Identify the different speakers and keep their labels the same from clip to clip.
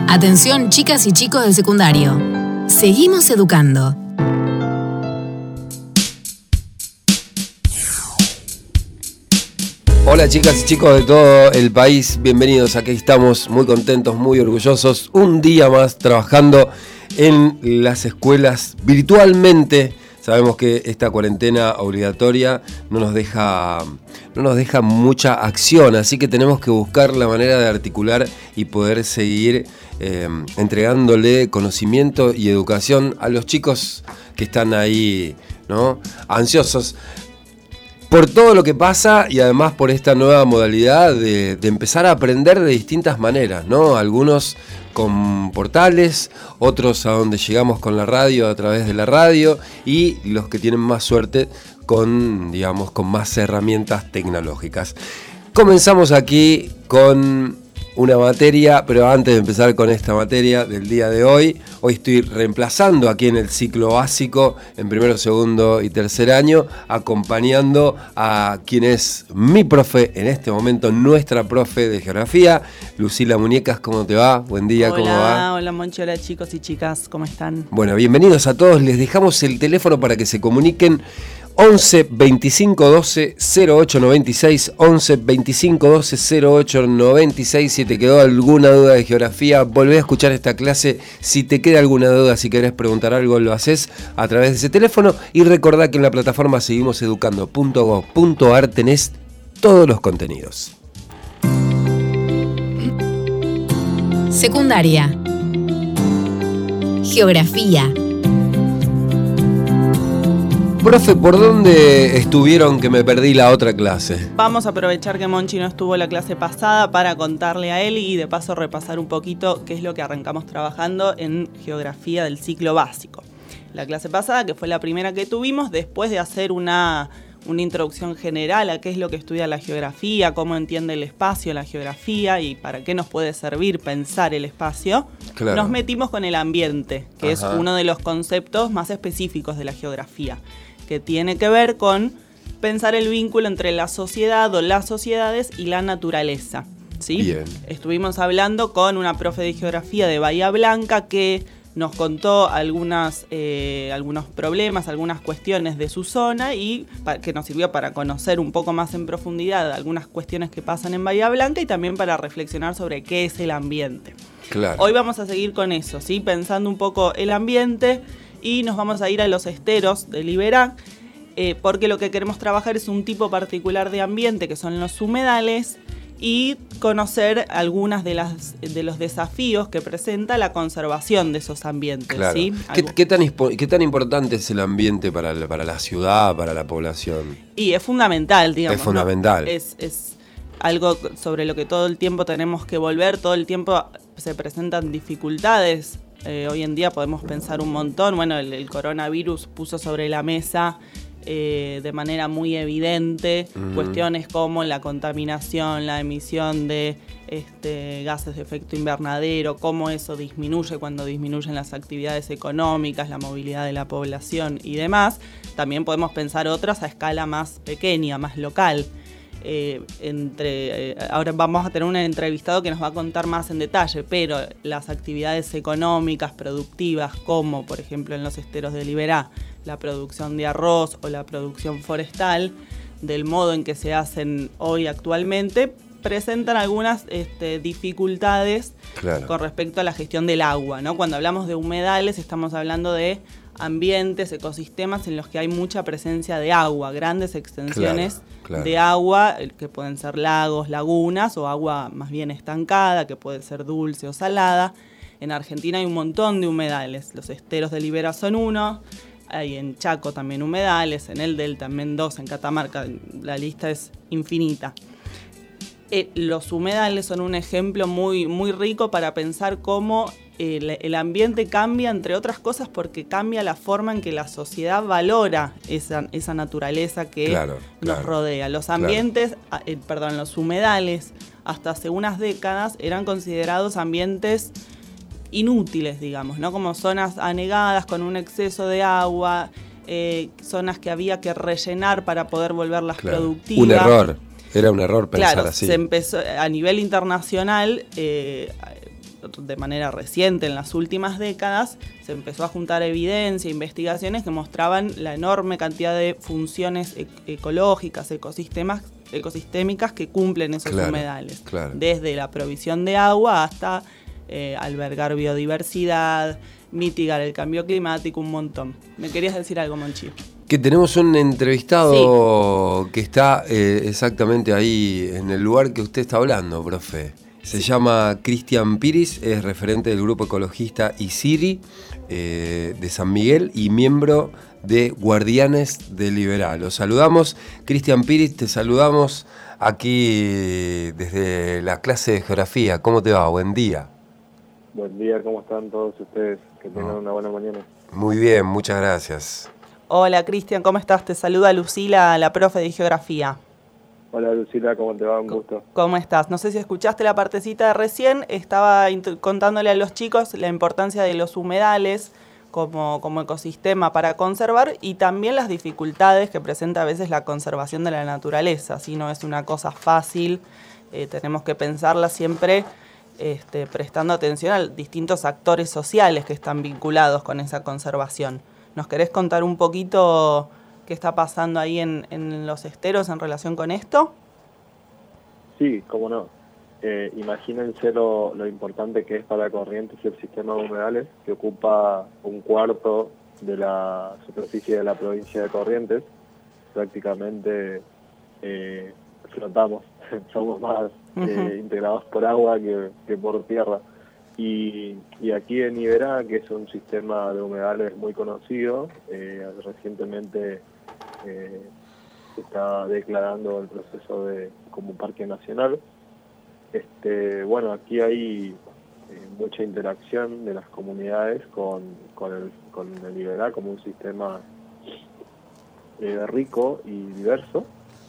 Speaker 1: Atención, chicas y chicos de secundario. Seguimos educando.
Speaker 2: Hola chicas y chicos de todo el país, bienvenidos. Aquí estamos muy contentos, muy orgullosos. Un día más trabajando en las escuelas virtualmente. Sabemos que esta cuarentena obligatoria no nos deja mucha acción, así que tenemos que buscar la manera de articular y poder seguir entregándole conocimiento y educación a los chicos que están ahí, ¿no? Ansiosos por todo lo que pasa y además por esta nueva modalidad de empezar a aprender de distintas maneras, ¿no? Algunos con portales, otros a donde llegamos con la radio, a través de la radio, y los que tienen más suerte con más herramientas tecnológicas. Comenzamos aquí con una materia, pero antes de empezar con esta materia del día de hoy estoy reemplazando aquí en el ciclo básico, en primero, segundo y tercer año, acompañando a quien es mi profe, en este momento nuestra profe de geografía, Lucila Muñecas. ¿Cómo te va? Buen día,
Speaker 3: hola,
Speaker 2: ¿cómo va?
Speaker 3: Hola Monchi, hola chicos y chicas, ¿cómo están?
Speaker 2: Bueno, bienvenidos a todos, les dejamos el teléfono para que se comuniquen. 11 25 12 08 96, 11 25 12 08 96. Si te quedó alguna duda de geografía, volvé a escuchar esta clase. Si te queda alguna duda, si querés preguntar algo, lo haces a través de ese teléfono. Y recordá que en la plataforma seguimoseducando.gov.ar tenés todos los contenidos.
Speaker 1: Secundaria. Geografía.
Speaker 2: Profe, ¿por dónde estuvieron que me perdí la otra clase?
Speaker 3: Vamos a aprovechar que Monchi no estuvo la clase pasada para contarle a él y de paso repasar un poquito qué es lo que arrancamos trabajando en geografía del ciclo básico. La clase pasada, que fue la primera que tuvimos, después de hacer una introducción general a qué es lo que estudia la geografía, cómo entiende el espacio la geografía y para qué nos puede servir pensar el espacio, claro. Nos metimos con el ambiente, que es uno de los conceptos más específicos de la geografía, que tiene que ver con pensar el vínculo entre la sociedad o las sociedades y la naturaleza, ¿sí?
Speaker 2: Bien.
Speaker 3: Estuvimos hablando con una profe de geografía de Bahía Blanca que nos contó algunos problemas, algunas cuestiones de su zona y que nos sirvió para conocer un poco más en profundidad algunas cuestiones que pasan en Bahía Blanca y también para reflexionar sobre qué es el ambiente.
Speaker 2: Claro.
Speaker 3: Hoy vamos a seguir con eso, ¿sí? Pensando un poco el ambiente y nos vamos a ir a los esteros de Liberá, porque lo que queremos trabajar es un tipo particular de ambiente que son los humedales y conocer algunas de los desafíos que presenta la conservación de esos ambientes.
Speaker 2: Claro.
Speaker 3: ¿Sí?
Speaker 2: ¿Qué tan importante es el ambiente para la ciudad, para la población?
Speaker 3: Y es fundamental, digamos.
Speaker 2: Es fundamental.
Speaker 3: ¿No? Es algo sobre lo que todo el tiempo tenemos que volver, todo el tiempo se presentan dificultades. Hoy en día podemos pensar un montón. Bueno, el coronavirus puso sobre la mesa de manera muy evidente cuestiones como la contaminación, la emisión de gases de efecto invernadero, cómo eso disminuye cuando disminuyen las actividades económicas, la movilidad de la población y demás. También podemos pensar otras a escala más pequeña, más local. Ahora vamos a tener un entrevistado que nos va a contar más en detalle, pero las actividades económicas productivas, como por ejemplo en los esteros de Liberá, la producción de arroz o la producción forestal, del modo en que se hacen hoy actualmente, presentan algunas dificultades, claro, con respecto a la gestión del agua, ¿no? Cuando hablamos de humedales estamos hablando de ambientes, ecosistemas en los que hay mucha presencia de agua, grandes extensiones, claro, de agua, que pueden ser lagos, lagunas o agua más bien estancada, que puede ser dulce o salada. En Argentina hay un montón de humedales, los esteros de Liberá son uno, hay en Chaco también humedales, en el Delta, en Mendoza, en Catamarca, la lista es infinita. Los humedales son un ejemplo muy, muy rico para pensar cómo el ambiente cambia, entre otras cosas, porque cambia la forma en que la sociedad valora esa naturaleza que nos rodea. Los ambientes, los humedales, hasta hace unas décadas eran considerados ambientes inútiles, digamos, ¿no? Como zonas anegadas con un exceso de agua, zonas que había que rellenar para poder volverlas productivas.
Speaker 2: Un error. Era un error pensar
Speaker 3: así. Se empezó a nivel internacional, de manera reciente, en las últimas décadas, se empezó a juntar evidencia, investigaciones que mostraban la enorme cantidad de funciones ecológicas, ecosistémicas que cumplen esos humedales.
Speaker 2: Claro.
Speaker 3: Desde la provisión de agua hasta albergar biodiversidad, mitigar el cambio climático, un montón. ¿Me querías decir algo, Monchi?
Speaker 2: Que tenemos un entrevistado que está exactamente ahí en el lugar que usted está hablando, profe. Se llama Cristian Piris, es referente del grupo ecologista ICIRI de San Miguel y miembro de Guardianes del Liberá. Los saludamos. Cristian Piris, te saludamos aquí desde la clase de geografía. ¿Cómo te va? Buen día.
Speaker 4: Buen día, ¿cómo están todos ustedes? Que tengan una buena mañana.
Speaker 2: Muy bien, muchas gracias.
Speaker 3: Hola, Cristian, ¿cómo estás? Te saluda Lucila, la profe de geografía.
Speaker 4: Hola, Lucila, ¿cómo te va? Un gusto.
Speaker 3: ¿Cómo estás? No sé si escuchaste la partecita de recién, estaba contándole a los chicos la importancia de los humedales como ecosistema para conservar y también las dificultades que presenta a veces la conservación de la naturaleza. Si no es una cosa fácil, tenemos que pensarla siempre prestando atención a distintos actores sociales que están vinculados con esa conservación. ¿Nos querés contar un poquito qué está pasando ahí en los esteros en relación con esto?
Speaker 4: Sí, cómo no. Imagínense lo importante que es para Corrientes el sistema de humedales, que ocupa 1/4 de la superficie de la provincia de Corrientes. Prácticamente flotamos, somos más integrados por agua que por tierra. Y aquí en Iberá, que es un sistema de humedales muy conocido, recientemente se está declarando el proceso como parque nacional. Bueno, aquí hay mucha interacción de las comunidades con el Iberá como un sistema rico y diverso,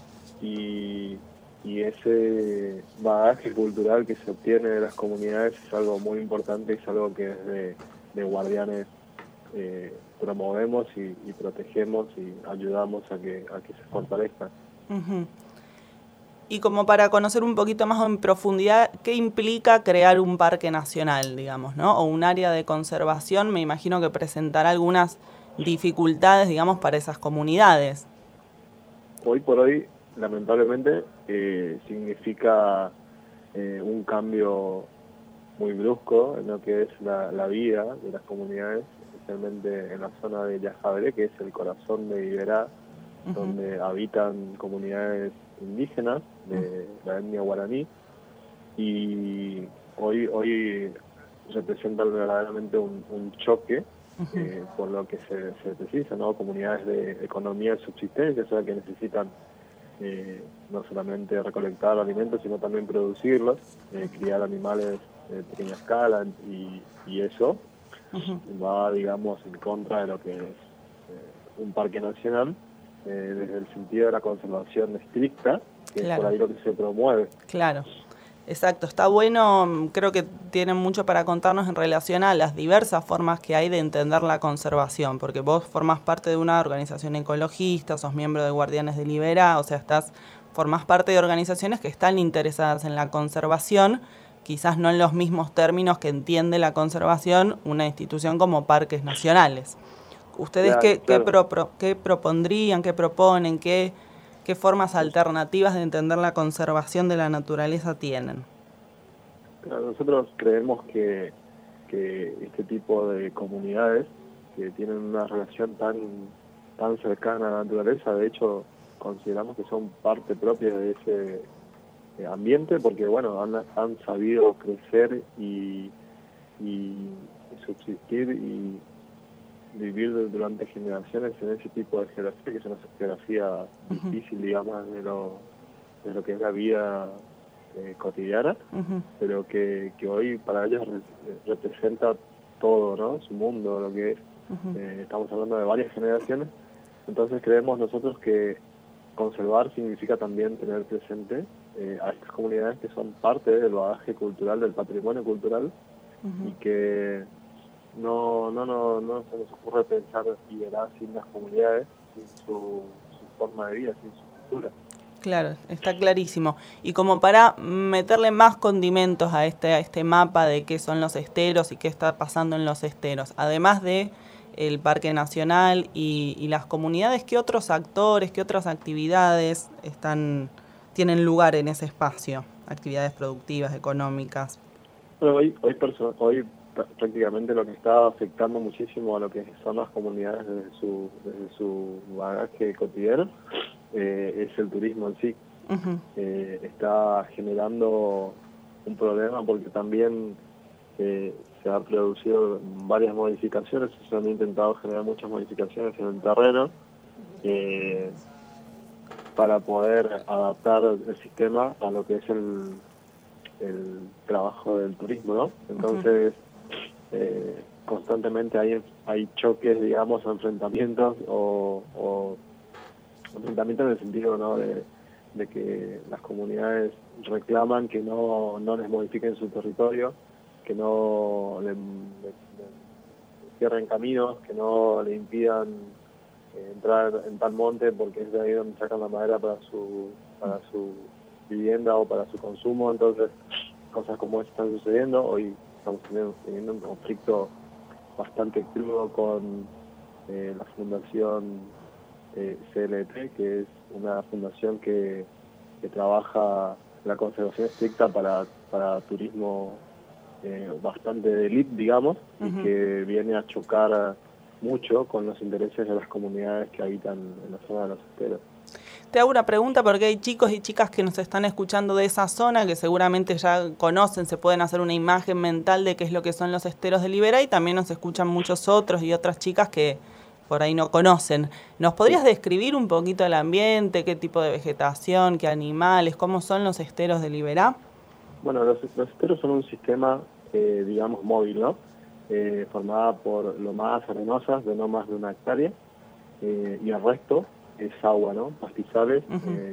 Speaker 4: y ese bagaje cultural que se obtiene de las comunidades es algo muy importante, es algo que desde de Guardianes promovemos y protegemos y ayudamos a que se fortalezcan.
Speaker 3: Uh-huh. Y como para conocer un poquito más en profundidad, ¿qué implica crear un parque nacional, digamos, ¿no? O un área de conservación? Me imagino que presentará algunas dificultades, digamos, para esas comunidades.
Speaker 4: Hoy por hoy, lamentablemente, significa un cambio muy brusco en lo que es la vida de las comunidades, especialmente en la zona de Yajaberé, que es el corazón de Iberá, donde habitan comunidades indígenas de la etnia guaraní, y hoy representan verdaderamente un choque por lo que se precisa, ¿no? Comunidades de economía de subsistencia, o sea, que necesitan no solamente recolectar alimentos, sino también producirlos, criar animales de pequeña escala, y eso va, digamos, en contra de lo que es un parque nacional, desde el sentido de la conservación estricta, que es por ahí lo que se promueve.
Speaker 3: Claro, exacto. Está bueno, creo que tienen mucho para contarnos en relación a las diversas formas que hay de entender la conservación, porque vos formás parte de una organización ecologista, sos miembro de Guardianes del Liberá, o sea, formás parte de organizaciones que están interesadas en la conservación, quizás no en los mismos términos que entiende la conservación una institución como parques nacionales. ¿Ustedes qué propondrían, qué proponen, qué formas alternativas de entender la conservación de la naturaleza tienen?
Speaker 4: Nosotros creemos que este tipo de comunidades que tienen una relación tan cercana a la naturaleza, de hecho consideramos que son parte propia de ese ambiente, porque bueno, han sabido crecer y subsistir y vivir durante generaciones en ese tipo de geografía, que es una geografía difícil, digamos, de lo que es la vida cotidiana, pero que hoy para ellos representa todo, ¿no? Su mundo, lo que es. Estamos hablando de varias generaciones, entonces creemos nosotros que conservar significa también tener presente a estas comunidades que son parte del bagaje cultural, del patrimonio cultural, y que no se nos ocurre pensar Iberá sin las comunidades, sin su forma de vida, sin su cultura.
Speaker 3: Claro, está clarísimo. Y como para meterle más condimentos a este mapa de qué son los esteros y qué está pasando en los esteros, además de el Parque Nacional y las comunidades, ¿qué otros actores, qué otras actividades tienen lugar en ese espacio? Actividades productivas, económicas.
Speaker 4: Bueno, hoy prácticamente lo que está afectando muchísimo a lo que son las comunidades desde su bagaje cotidiano es el turismo en sí.
Speaker 3: Uh-huh.
Speaker 4: Está generando un problema porque también se han producido varias modificaciones, se han intentado generar muchas modificaciones en el terreno para poder adaptar el sistema a lo que es el trabajo del turismo, ¿no? Entonces, constantemente hay choques, digamos, enfrentamientos o enfrentamientos en el sentido, ¿no?, de que las comunidades reclaman que no les modifiquen su territorio, que no le cierren caminos, que no le impidan entrar en tal monte porque es de ahí donde sacan la madera para su vivienda o para su consumo. Entonces, cosas como estas están sucediendo. Hoy estamos teniendo un conflicto bastante crudo con la Fundación CLT, que es una fundación que trabaja la conservación estricta para turismo bastante de élite, digamos, uh-huh, y que viene a chocar mucho con los intereses de las comunidades que habitan en la zona de los esteros.
Speaker 3: Te hago una pregunta porque hay chicos y chicas que nos están escuchando de esa zona que seguramente ya conocen, se pueden hacer una imagen mental de qué es lo que son los esteros de Liberá, y también nos escuchan muchos otros y otras chicas que por ahí no conocen. ¿Nos podrías describir un poquito el ambiente, qué tipo de vegetación, qué animales, cómo son los esteros de Liberá?
Speaker 4: Bueno, los esteros son un sistema, digamos, móvil, ¿no? Formada por lomadas arenosas de no más de 1 hectárea y el resto es agua, ¿no? Pastizales, uh-huh,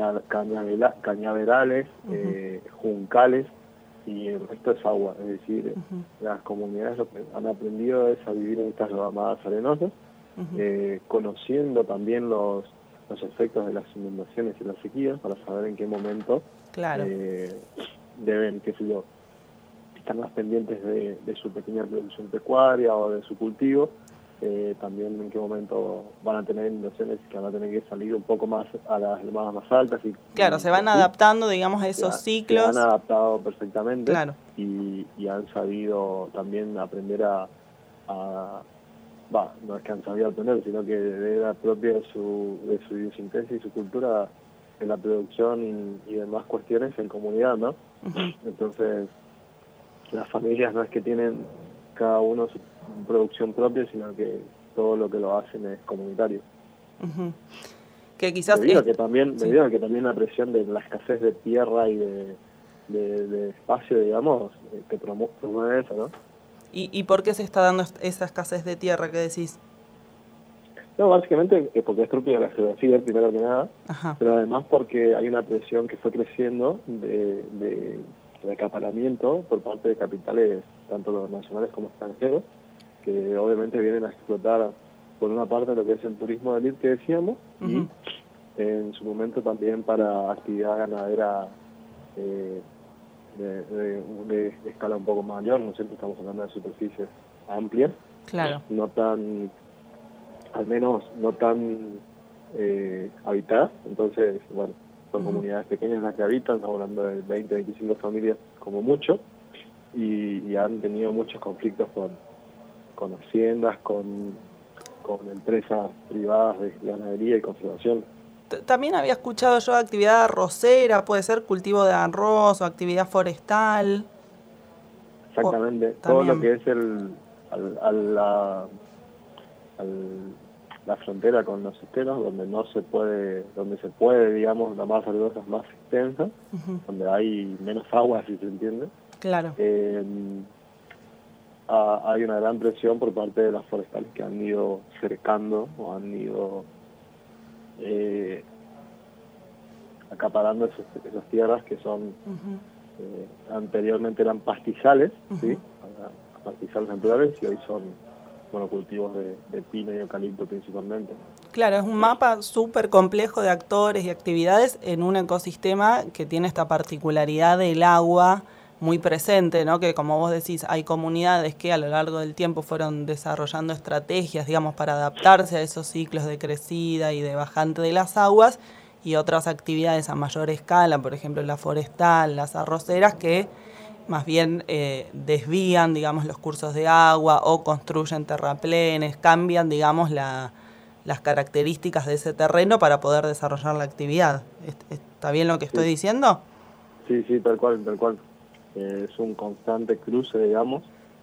Speaker 4: cañaverales, uh-huh, juncales, y el resto es agua. Es decir, uh-huh, las comunidades lo que han aprendido es a vivir en estas lomadas arenosas, uh-huh, conociendo también los efectos de las inundaciones y las sequías para saber en qué momento
Speaker 3: claro,
Speaker 4: deben, qué sé yo, estar más pendientes de su pequeña producción pecuaria o de su cultivo. También en qué momento van a tener inundaciones que van a tener que salir un poco más a las lomadas más altas.
Speaker 3: Claro, se van adaptando, digamos, a esos ciclos.
Speaker 4: Se han adaptado perfectamente,
Speaker 3: claro,
Speaker 4: y han sabido también aprender no es que han sabido aprender, sino que era propia de su idiosincrasia y su cultura en la producción y demás cuestiones en comunidad, ¿no?
Speaker 3: Uh-huh.
Speaker 4: Entonces, las familias no es que tienen cada uno su producción propia, sino que todo lo que lo hacen es comunitario.
Speaker 3: Uh-huh. Que quizás
Speaker 4: debido a que también la presión de la escasez de tierra y de espacio, digamos, que promueve eso, ¿no?
Speaker 3: ¿Y por qué se está dando esa escasez de tierra que decís?
Speaker 4: No, básicamente porque es propio de la geografía, primero que nada,
Speaker 3: ajá,
Speaker 4: pero además porque hay una presión que fue creciendo de acaparamiento por parte de capitales, tanto los nacionales como extranjeros, que obviamente vienen a explotar por una parte lo que es el turismo de élite que decíamos, uh-huh, y en su momento también para actividad ganadera de escala un poco mayor. No siempre estamos hablando de superficies amplias,
Speaker 3: claro,
Speaker 4: al menos no tan habitadas. Entonces, bueno, son uh-huh, comunidades pequeñas las que habitan, estamos hablando de 20, 25 familias como mucho, y han tenido muchos conflictos con haciendas, con empresas privadas de ganadería y conservación.
Speaker 3: También había escuchado yo actividad arrocera, puede ser cultivo de arroz o actividad forestal.
Speaker 4: Exactamente, todo lo que es la frontera con los esteros, donde se puede, digamos, la más arenosa es más extensa, uh-huh, donde hay menos agua, si se entiende.
Speaker 3: Claro.
Speaker 4: Hay una gran presión por parte de las forestales que han ido cercando o han ido acaparando esas tierras que son, uh-huh, anteriormente eran pastizales, uh-huh, ¿sí? Pastizales naturales, y hoy son monocultivos de pino y eucalipto principalmente.
Speaker 3: Claro, es un mapa súper complejo de actores y actividades en un ecosistema que tiene esta particularidad del agua muy presente, ¿no? Que como vos decís, hay comunidades que a lo largo del tiempo fueron desarrollando estrategias, digamos, para adaptarse a esos ciclos de crecida y de bajante de las aguas, y otras actividades a mayor escala, por ejemplo la forestal, las arroceras, que más bien desvían, digamos, los cursos de agua o construyen terraplenes, cambian, digamos, las características de ese terreno para poder desarrollar la actividad. ¿Está bien lo que estoy diciendo?
Speaker 4: Sí, sí, tal cual, tal cual. Es un constante cruce, digamos,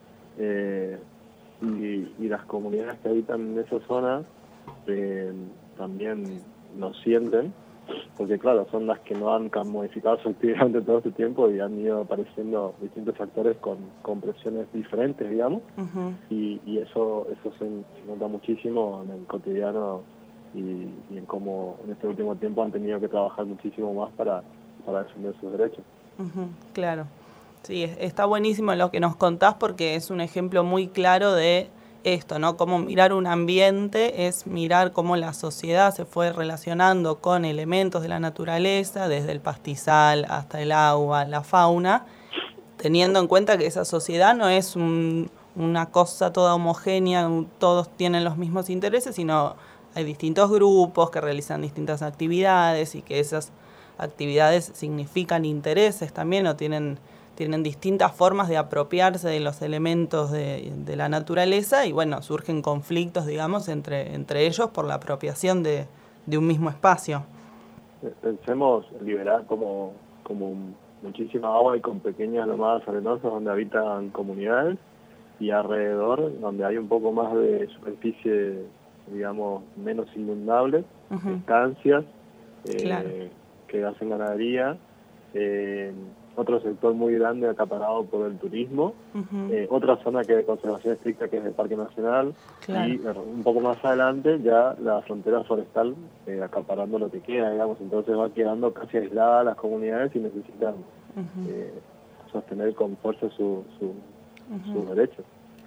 Speaker 4: y las comunidades que habitan en esa zona también lo sienten, porque claro, son las que no han modificado su actividad durante todo este tiempo y han ido apareciendo distintos actores con presiones diferentes, digamos, y eso se nota muchísimo en el cotidiano y en cómo en este último tiempo han tenido que trabajar muchísimo más para defender sus derechos.
Speaker 3: Claro. Sí, está buenísimo lo que nos contás porque es un ejemplo muy claro de esto, ¿no? Cómo mirar un ambiente es mirar cómo la sociedad se fue relacionando con elementos de la naturaleza, desde el pastizal hasta el agua, la fauna, teniendo en cuenta que esa sociedad no es una cosa toda homogénea, todos tienen los mismos intereses, sino hay distintos grupos que realizan distintas actividades y que esas actividades significan intereses también o tienen distintas formas de apropiarse de los elementos de la naturaleza y bueno, surgen conflictos, digamos, entre ellos por la apropiación de un mismo espacio.
Speaker 4: Pensemos liberar como muchísima agua y con pequeñas lomadas arenosas donde habitan comunidades y alrededor donde hay un poco más de superficie, digamos, menos inundable, estancias
Speaker 3: Claro.
Speaker 4: que hacen ganadería, otro sector muy grande acaparado por el turismo, otra zona que de conservación estricta que es el Parque Nacional,
Speaker 3: Claro.
Speaker 4: y un poco más adelante ya la frontera forestal acaparando lo que queda, digamos, entonces va quedando casi aisladas las comunidades y necesitan sostener con fuerza sus derechos.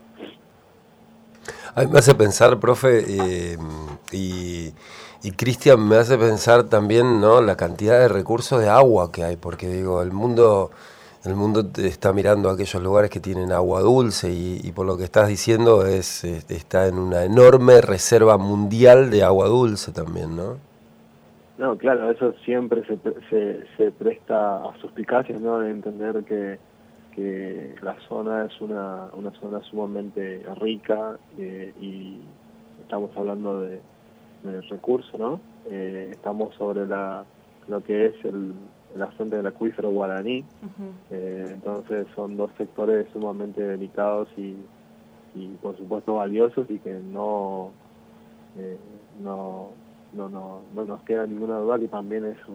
Speaker 2: A mí me hace pensar, profe, y Cristian, me hace pensar también, ¿no?, la cantidad de recursos de agua que hay, porque digo, el mundo está mirando aquellos lugares que tienen agua dulce y por lo que estás diciendo está en una enorme reserva mundial de agua dulce también, ¿no?
Speaker 4: No, claro, eso siempre se presta a suspicacias, ¿no?, de entender que la zona es una zona sumamente rica y estamos hablando de recursos, ¿no? Estamos sobre lo que es la fuente del acuífero guaraní, entonces son dos sectores sumamente delicados y por supuesto valiosos y que no nos queda ninguna duda que también es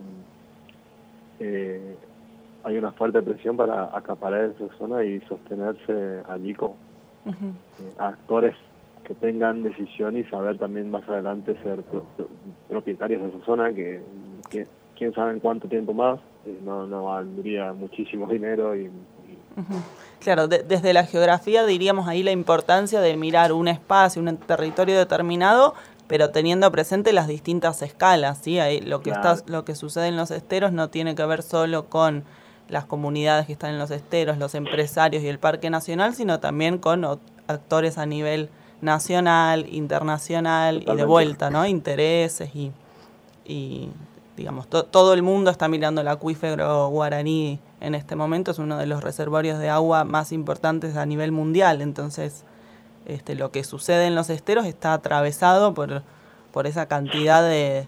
Speaker 4: hay una fuerte presión para acaparar esa zona y sostenerse allí con actores que tengan decisión y saber también más adelante ser propietarios de esa zona, que quién sabe en cuánto tiempo más, no valdría muchísimo dinero y
Speaker 3: Claro, desde la geografía diríamos ahí la importancia de mirar un espacio, un territorio determinado, pero teniendo presente las distintas escalas, ¿sí? Ahí lo que sucede en los esteros no tiene que ver solo con las comunidades que están en los esteros, los empresarios y el Parque Nacional, sino también con actores a nivel nacional, internacional. Totalmente. Y de vuelta, ¿no? Intereses y digamos, todo el mundo está mirando el acuífero guaraní en este momento, es uno de los reservorios de agua más importantes a nivel mundial, entonces lo que sucede en los esteros está atravesado por esa cantidad de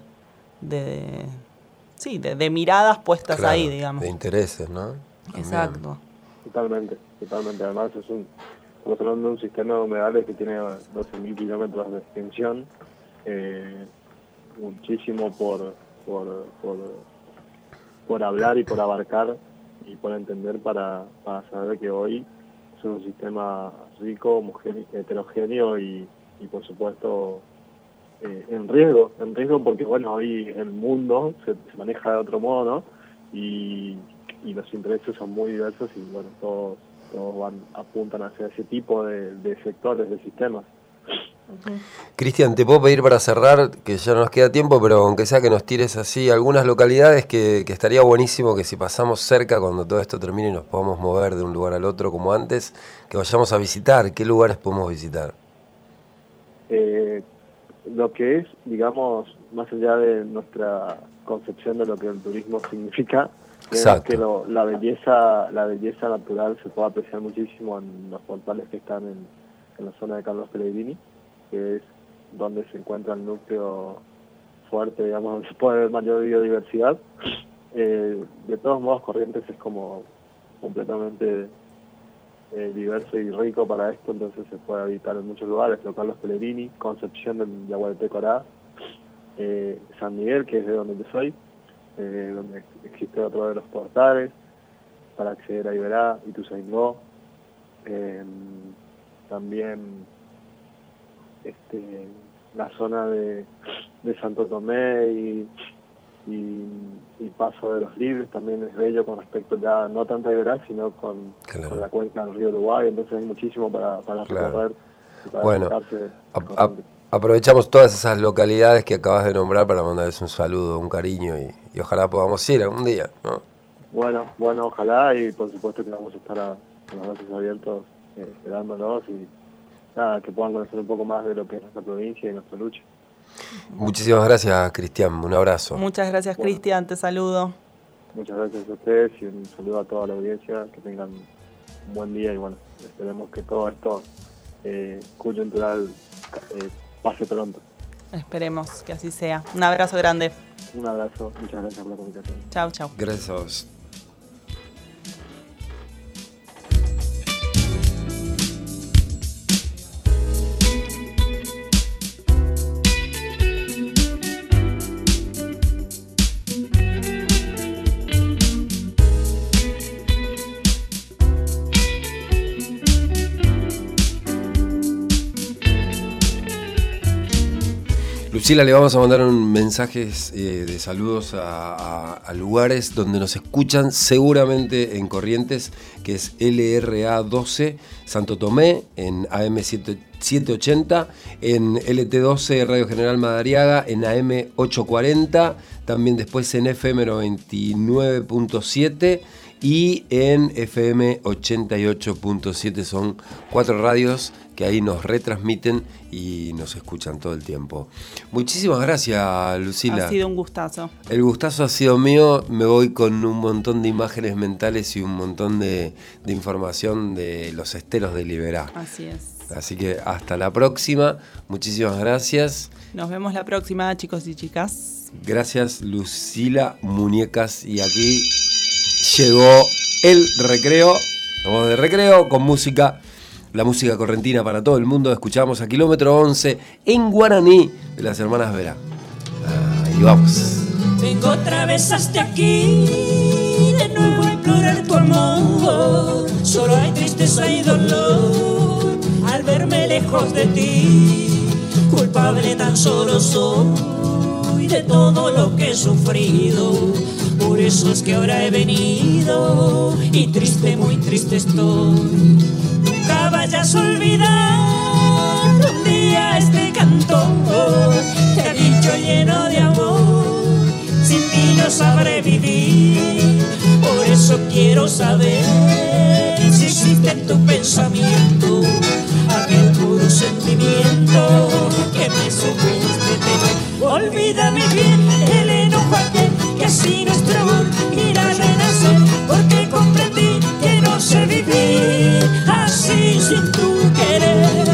Speaker 3: miradas puestas, claro, ahí, digamos.
Speaker 2: De intereses, ¿no?
Speaker 3: Exacto.
Speaker 4: Totalmente. Además estamos hablando de un sistema de humedales que tiene 12.000 kilómetros de extensión, muchísimo por hablar y por abarcar y por entender para saber que hoy es un sistema rico, homogéneo, heterogéneo y por supuesto en riesgo porque bueno, hoy el mundo se maneja de otro modo, ¿no? Y los intereses son muy diversos y bueno, todos apuntan hacia ese tipo de sectores, de sistemas.
Speaker 2: Cristian, te puedo pedir para cerrar, que ya no nos queda tiempo, pero aunque sea que nos tires así algunas localidades que estaría buenísimo que si pasamos cerca cuando todo esto termine y nos podamos mover de un lugar al otro como antes, que vayamos a visitar. ¿Qué lugares podemos visitar?
Speaker 4: Lo que es, digamos, más allá de nuestra concepción de lo que el turismo significa,
Speaker 2: Exacto.
Speaker 4: que la belleza natural se puede apreciar muchísimo en los portales que están en la zona de Carlos Pellegrini, que es donde se encuentra el núcleo fuerte, digamos, donde se puede ver mayor biodiversidad. De todos modos, Corrientes es como completamente diverso y rico para esto, entonces se puede habitar en muchos lugares. Lo Carlos Pellegrini, Concepción de Yaguareté-Corá, San Miguel, que es de donde yo soy, donde existe otro de los portales para acceder a Iberá, Ituzaingó, también la zona de Santo Tomé y Paso de los Libres también es bello con respecto ya no tanto a Iberá, sino con la cuenca del río Uruguay, entonces hay muchísimo para recorrer y para
Speaker 2: bueno,
Speaker 4: disfrutarse.
Speaker 2: aprovechamos todas esas localidades que acabas de nombrar para mandarles un saludo, un cariño y ojalá podamos ir algún día, ¿no? Bueno,
Speaker 4: ojalá, y por supuesto que vamos a estar con los brazos abiertos esperándolos y nada, que puedan conocer un poco más de lo que es nuestra provincia y nuestra lucha.
Speaker 2: Muchísimas gracias, Cristian, un abrazo.
Speaker 3: Muchas gracias, Cristian, te saludo.
Speaker 4: Muchas gracias a ustedes y un saludo a toda la audiencia, que tengan un buen día y bueno, esperemos que todo esto coyuntural pase pronto.
Speaker 3: Esperemos que así sea. Un abrazo grande.
Speaker 4: Un abrazo, muchas gracias por la comunicación.
Speaker 3: Chao, chao.
Speaker 2: Gracias a vos. Lucila, le vamos a mandar mensajes de saludos a lugares donde nos escuchan, seguramente en Corrientes, que es LRA 12, Santo Tomé, en AM 780, en LT12, Radio General Madariaga, en AM 840, también después en FM 99.7 y en FM 88.7. Son 4 radios que ahí nos retransmiten y nos escuchan todo el tiempo. Muchísimas gracias, Lucila.
Speaker 3: Ha sido un gustazo.
Speaker 2: El gustazo ha sido mío. Me voy con un montón de imágenes mentales y un montón de información de los esteros de Iberá.
Speaker 3: Así es.
Speaker 2: Así que hasta la próxima. Muchísimas gracias.
Speaker 3: Nos vemos la próxima, chicos y chicas.
Speaker 2: Gracias, Lucila Muñecas. Y aquí llegó el recreo. Vamos de recreo con música. La música correntina para todo el mundo. Escuchamos a Kilómetro 11 en guaraní de las hermanas Vera. Ahí vamos.
Speaker 5: Vengo otra vez hasta aquí, de nuevo a implorar tu amor. Solo hay tristeza y dolor al verme lejos de ti. Culpable tan solo soy de todo lo que he sufrido. Por eso es que ahora he venido y triste, muy triste estoy. Nunca vayas a olvidar un día este canto. Te he dicho lleno de amor, sin ti no sabré vivir. Por eso quiero saber si existe en tu pensamiento aquel puro sentimiento que me supiste tener. Olvídame bien el enojo aquel, que así nuestro amor irá a renacer. Porque comprendí que no sé vivir así sin tu querer.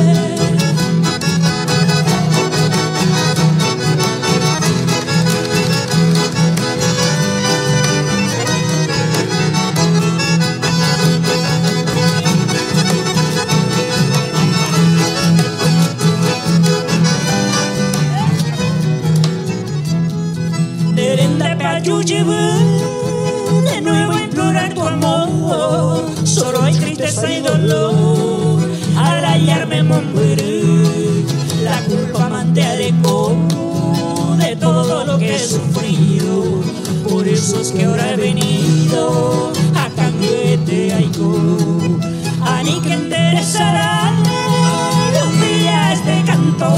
Speaker 5: De nuevo a implorar tu amor. Solo hay tristeza y dolor al hallarme en Montpellier. La culpa me alejó de todo lo que he sufrido. Por eso es que ahora he venido a Canguete Aicó. A ni que interesará un día este canto.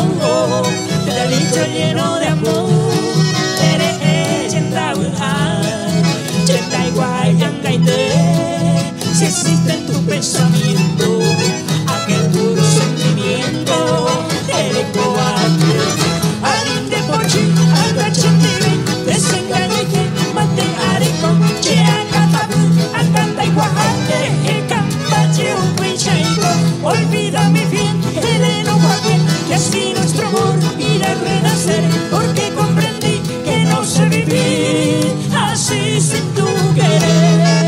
Speaker 5: tu pensamiento, aquel puro sentimiento del coate. Alinde pochi, agachate, desengañe, mate areco, che acatabu, acanta y guajate, campache un pinchaico. Olvídame bien, el enojo que así nuestro amor irá a renacer, porque comprendí que no sé vivir así sin tu querer.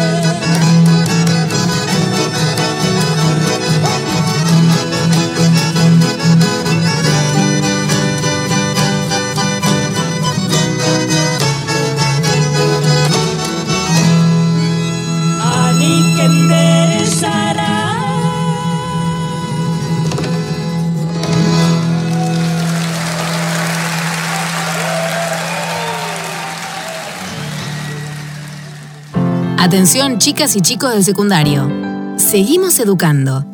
Speaker 5: Ani que enderezará.
Speaker 1: Atención, chicas y chicos del secundario. Seguimos educando.